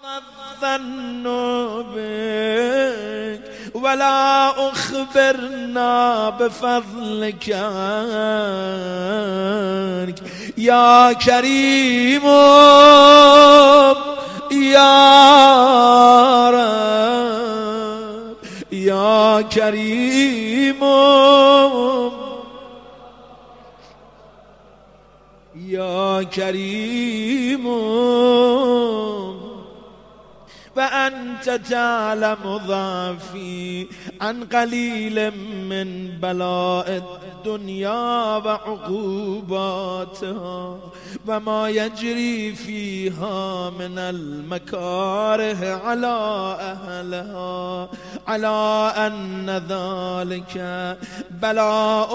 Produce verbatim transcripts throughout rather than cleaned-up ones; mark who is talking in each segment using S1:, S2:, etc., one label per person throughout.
S1: الظن بك ولا أخبرنا بفضلك يا كريم يا رب يا كريم يا كريم فأنت تعلم ضعفي عن قليل من بلاء الدنيا وعقوباتها وما يجري فيها من المكاره على أهلها على أن ذلك بلاء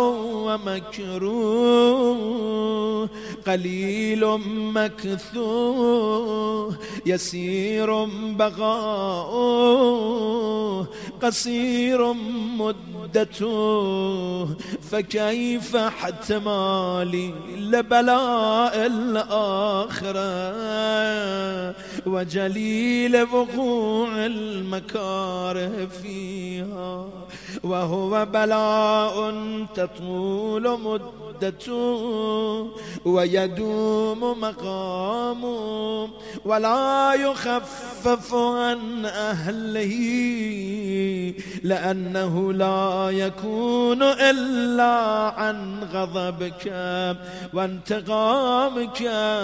S1: ومكروه قليل مكثوه يسير بقاؤه قصير مدته فكيف احتمالي لبلاء الآخرة وجليل وقوع المكاره فيها وهو بلاء تطول مدته ويدوم مقامه ولا يخفف عن أهله لأنه لا يكون إلا عن غضبك وانتقامك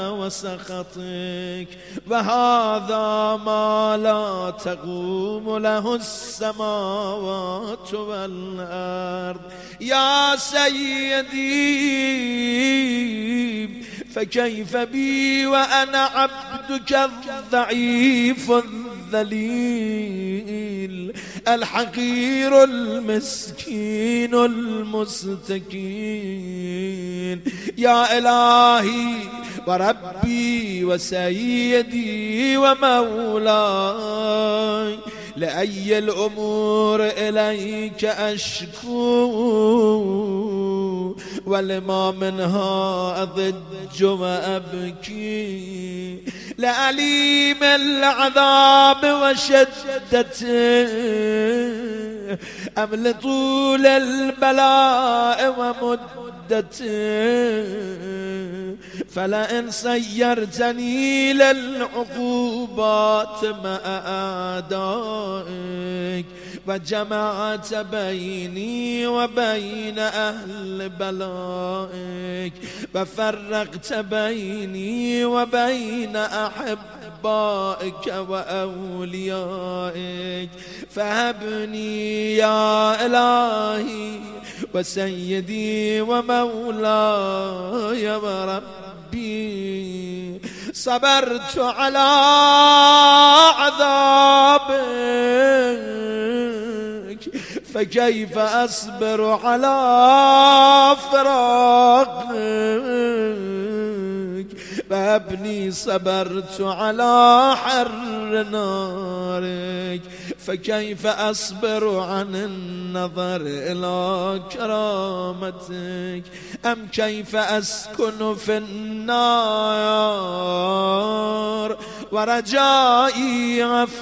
S1: وسخطك وهذا ما لا تقوم له السماوات والأرض يا سيدي فكيف بي وأنا عبدك الضعيف الذليل الحقير المسكين المستكين يا إلهي وربي وسيدي ومولاي لأي الأمور إليك أشكو ولما منها أضج وأبكي لأليم العذاب وشدته أم لطول البلاء ومدته فلئن سيرتني للعقوبات مع أعدائك وجمعت بيني وبين أهل بلائك وفرقت بيني وبين أحبائك وأوليائك فهبني يا إلهي وسيدي ومولاي وربي صبرت على عذابك فكيف أصبر على فراقك فابني صبرت على حر نارك فكيف أصبر عن النظر إلى كرامتك أم كيف أسكن في النار ورجائي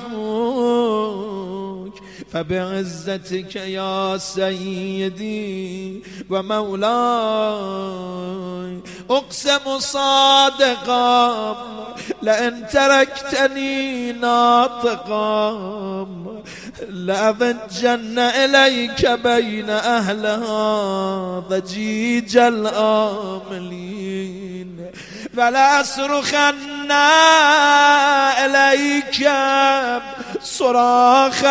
S1: عفوك فبعزتك يا سيدي ومولاي أقسم صادقا لئن تركتني ناطقا لأضجن إليك بين أهلها ضجيج الآملين فلا أصرخن إليك صراخ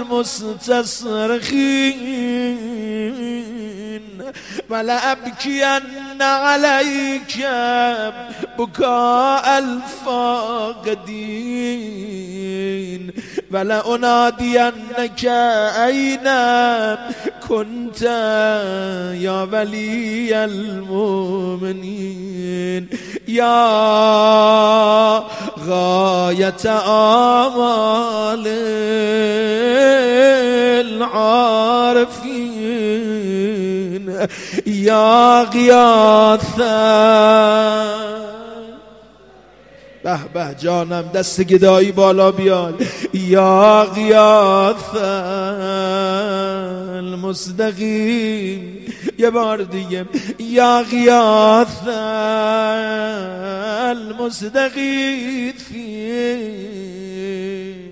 S1: المستصرخين ولا أبكين عليك بكاء الفاقدين ولا أنادينك أين كنت يا ولي المؤمنين يا غاية آمال العارفين يا غياثا به به جانم، دست گدایی بالا بیاد. یا غیاث المستقیم، یه بار دیگه، یا غیاث المستغیثین.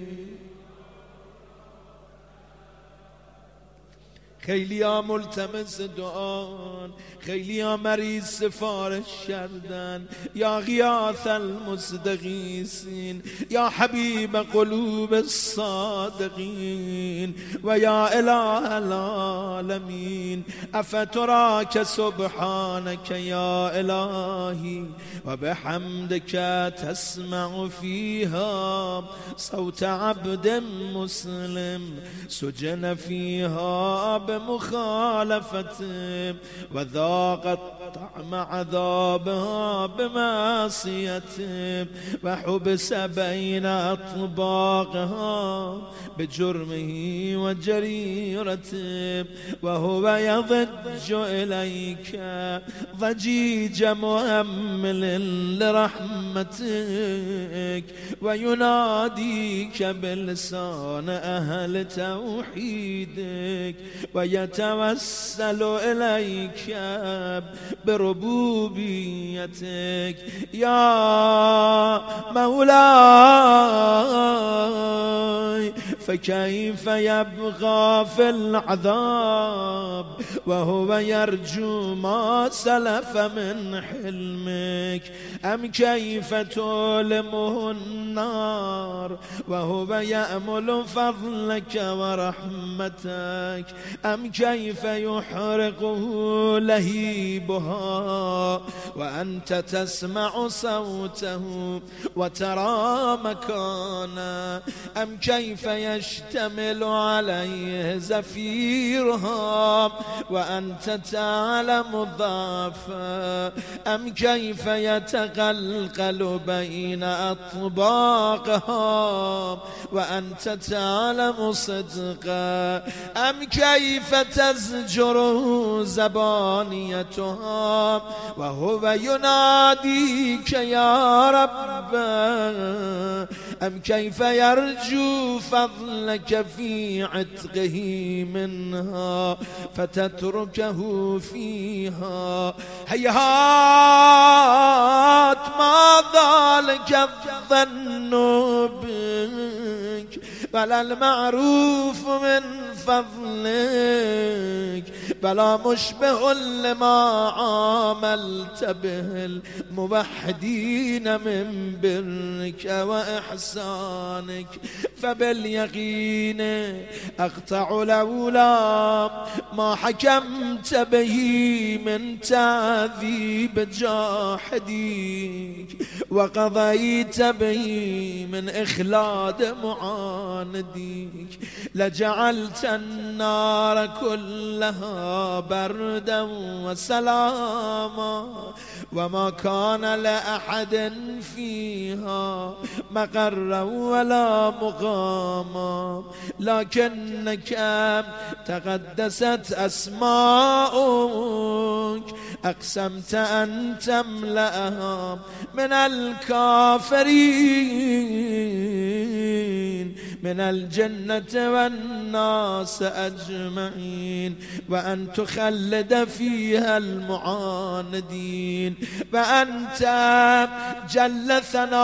S1: خیلی ها ملتمس دعان، خیلی ها مریض سفارش کردن. یا غیاث المستغیثین، یا حبیب قلوب الصادقین و یا اله العالمین، افتراک سبحانک یا الهی و بحمدک تسمع فیها صوت عبد مسلم سجن فیها بمخالفته و ذاقت طعم عذابها بمعصيته وحبس بين أطباقها بجرمه وجريرته وهو يضج إليك ضجيج مؤمل لرحمتك ويناديك بلسان أهل توحيدك ويتوسل إليك بربوبيتك يا مولاي. فكيف يبغى في العذاب وهو يرجو ما سلف من حلمك؟ أم كيف تؤلمه النار وهو يأمل فضلك ورحمتك؟ أم كيف يحرقه لهيبها وأنت تسمع صوته وترى مكانه؟ أم كيف يشتمل عليه زفيرها وأنت تعلم ضعفه؟ أم كيف يتقلقل بين أطباقها وأنت تعلم صدقه؟ أم كيف تزجره زبانيتها وهو يناديك يا رب؟ أم كيف يرجو فضلك في عتقه منها فتتركه فيها؟ هيهات ما ذلك الظن بك ولا المعروف من فضلك بلا مشبه لما عاملت به الموحدين من برك وإحسانك. فباليقين أقطع لولا ما حكمت به من تعذيب جاحديك وقضيت به من إخلاد معانديك لجعلت النار كلها بردا وسلاما وما كان لأحد فيها مقرا ولا مقاما. لكنك تقدست أسماؤك أقسمت أن تملأها من الكافرين من الجنة والناس أجمعين وأن تخلد فيها المعاندين. وأنت جل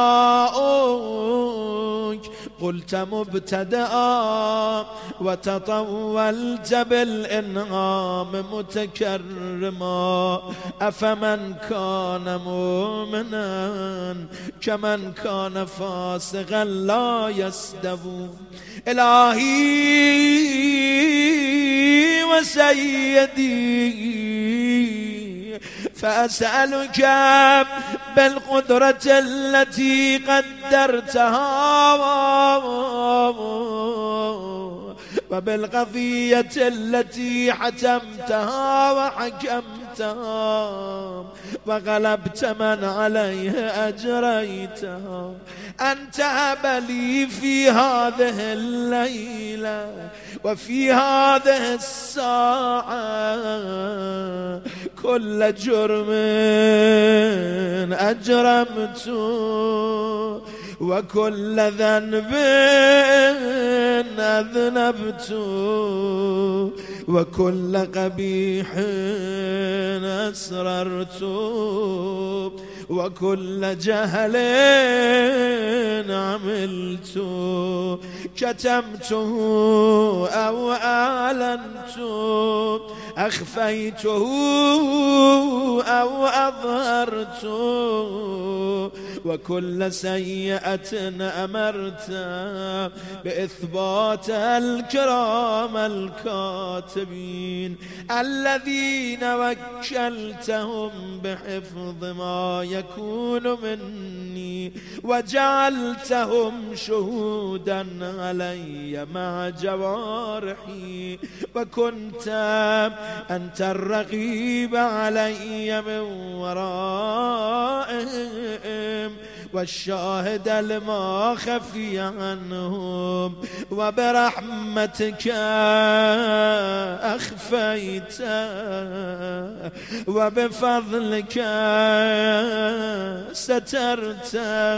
S1: ثناؤك قلت مبتدأ وتطولت بالإنعام متكرما. أفمن كان مؤمنا كمن كان فاسقا لا يستوون. إلهي وسيدي فأسألك بالقدرة التي قدرتها وبالقضية التي حتمتها وحكمت قمتها وغلبت من عليه أجريتها. أنت هب لي في هذه الليلة وفي هذه الساعة كل جرم أجرمته وكل ذنب أذنبت وكل قبيح أسررت وكل جهل عملت كتمته أو أعلنت أخفيته أو أظهرت وكل سيئة أمرت بإثبات الكرام الكاتبين الذين وكلتهم بحفظ ما يكون مني وجعلتهم شهودا علي مع جوارحي وكنت أنت الرقيب علي من ورائهم والشاهد لما خفي عنهم وبرحمتك أخفيت وبفضلك سترت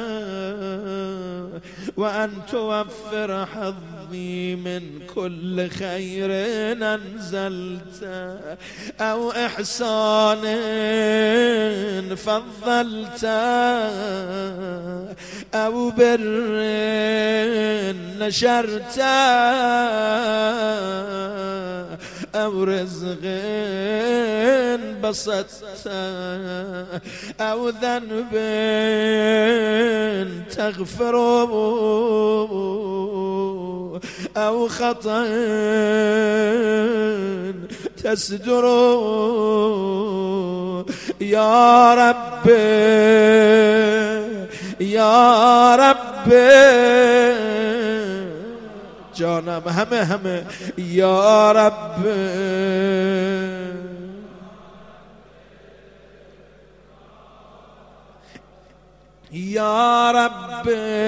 S1: وأن توفر حظي من كل خير أنزلت أو إحسان فضلت أو بر نشرت أو رزق بسطت أو ذنب تغفر أو خطأ تستر يا رب يا رب جانم همه همه يا رب يا رب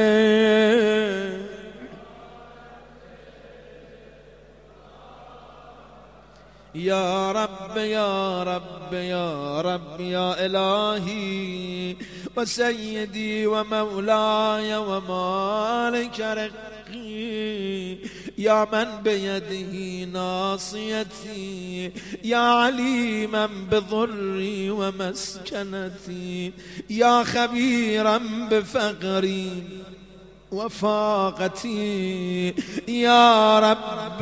S1: يا رب يا رب يا رب يا إلهي وسيدي ومولاي ومالك رقي يا من بيده ناصيتي يا عليما بضري ومسكنتي يا خبيرا بفقري وفاقتي يا رب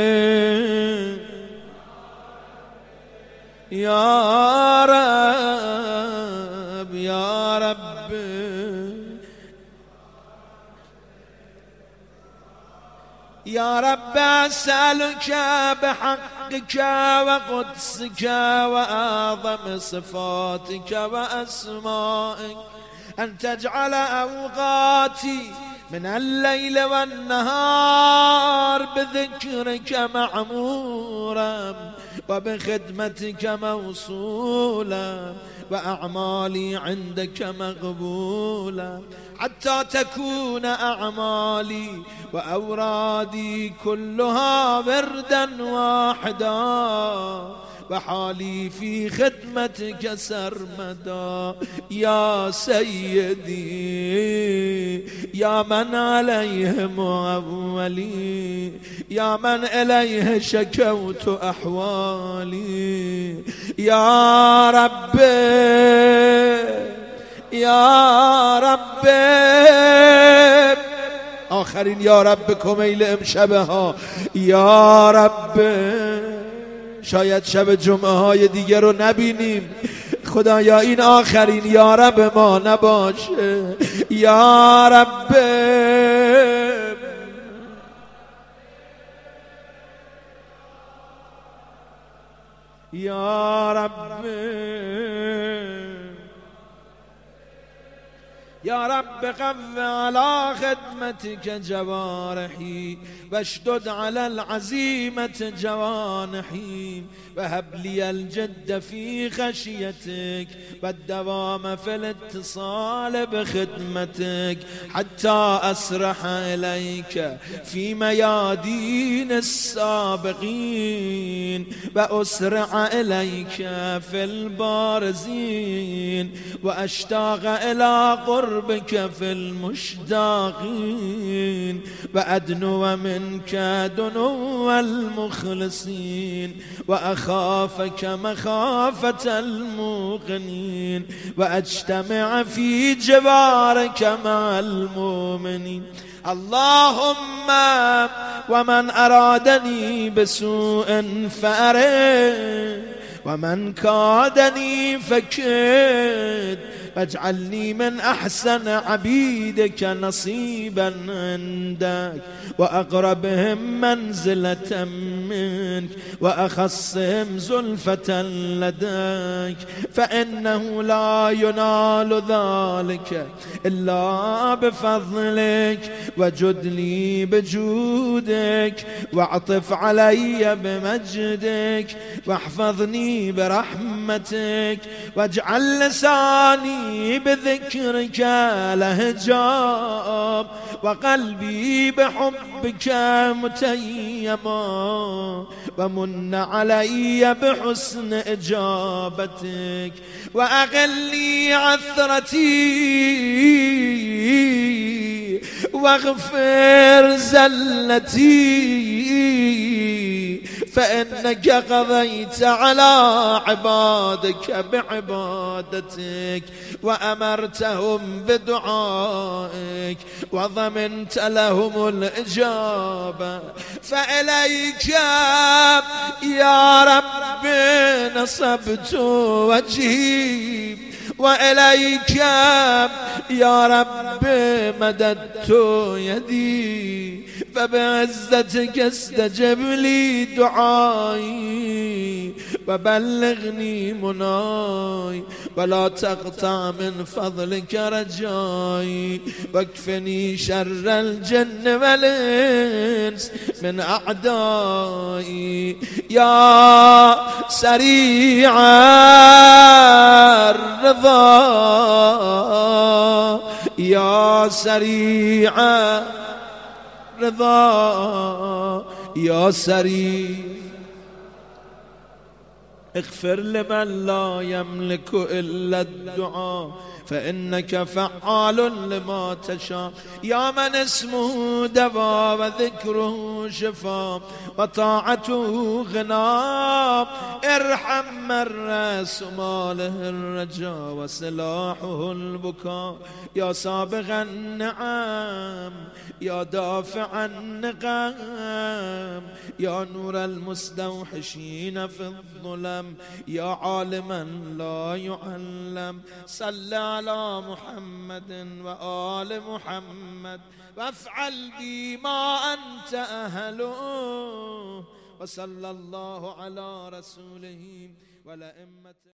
S1: يا رب يا رب يا رب أسألك بحقك وقدسك وأعظم صفاتك وأسمائك أن تجعل أوقاتي من الليل والنهار بذكرك معمورا وبخدمتك موصولا وأعمالي عندك مقبولا حتى تكون أعمالي وأورادي كلها وردا واحدا وحالي في خدمتك سرمدا يا سيدي يا من عليه معولي يا من إليه شكوت أحوالي يا رب يا رب آخرین یا رب کمیل امشبه ها یا رب شاید شب جمعه های دیگه رو نبینیم خدایا این آخرین یا رب ما نباشه یا رب یا رب یا رب قو على خدمتك جوارحي واشدد على العزيمة جوانحي وهب لي الجد في خشيتك والدوام في الاتصال بخدمتك حتى أسرح إليك في ميادين السابقين وأسرع إليك في البارزين وأشتاق إلى قربك في المشتاقين وأدنو منك دنو المخلصين وأخافك مخافة الموقنين وأجتمع في جوارك مع المؤمنين. اللهم ومن أرادني بسوء فأرد ومن كادني فكد واجعلني من أحسن عبيدك نصيبا عندك وأقربهم منزلة منك وأخصهم زلفة لديك فإنه لا ينال ذلك إلا بفضلك وجد لي بجودك واعطف علي بمجدك واحفظني برحمتك واجعل لساني بذكرك لهجاب وقلبي بحبك متيما ومن علي بحسن إجابتك وأغلي عثرتي واغفر زلتي فإنك قضيت على عبادك بعبادتك وأمرتهم بدعائك وضمنت لهم الإجابة فإليك يا رب نصبت وجهي وإليك يا رب مددت يدي فبعزتك استجب لي دعائي وبلغني مناي ولا تقطع من فضلك رجائي واكفني شر الجن والإنس من أعدائي يا سريع الرضا يا سريع رضا يا سريع اغفر لمن لا يملك إلا الدعاء فإنك فعال لما تشاء يا من اسمه دواء وذكره شفاء وطاعته غنى ارحم من رأس ماله الرجاء وسلاحه البكاء يا سابغ النعم يا دافع النقم يا نور المستوحشين في الظلم يا عالما لا يعلم صل على محمد وآل محمد وافعل بي ما أنت أهله وصلى الله على رسوله والأئمة